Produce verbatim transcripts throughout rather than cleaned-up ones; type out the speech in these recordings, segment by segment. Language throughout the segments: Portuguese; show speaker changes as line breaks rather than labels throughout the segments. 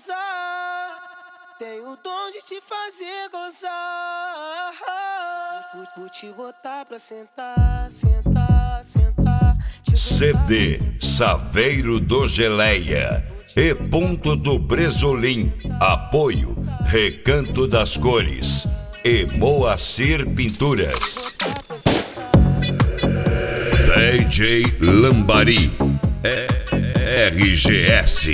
gozar, tenho o dom de te fazer gozar. Vou, vou te botar pra sentar, sentar, sentar.
C D Saveiro do Geleia e Ponto do Bresolim. Apoio Recanto das Cores e Moacir Pinturas. D J Lambari R G S.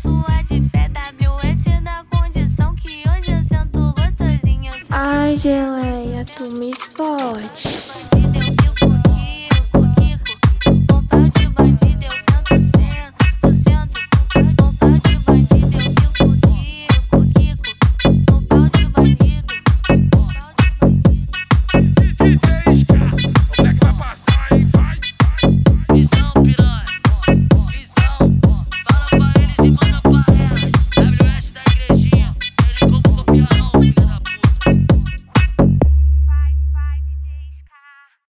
Ai, Gel.